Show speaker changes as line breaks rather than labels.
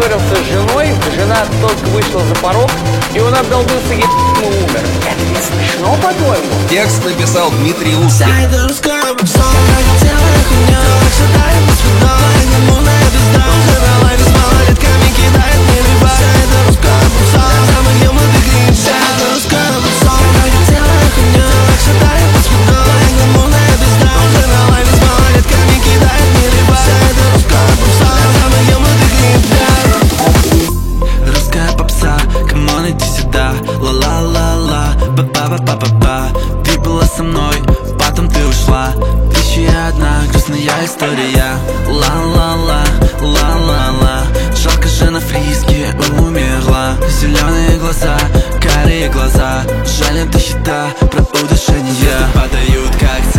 поссорился с женой, жена только вышла за порог, и он обдолбился и умер. Это не смешно, по-твоему?
Текст написал Дмитрий Узкий.
Ты была со мной, потом ты ушла. Еще одна грустная история. Ла-ла-ла, ла-ла-ла. Жалко, же на фриске умерла. Зеленые глаза, карие глаза. Жаль, это счета про удушение. Звезды падают, как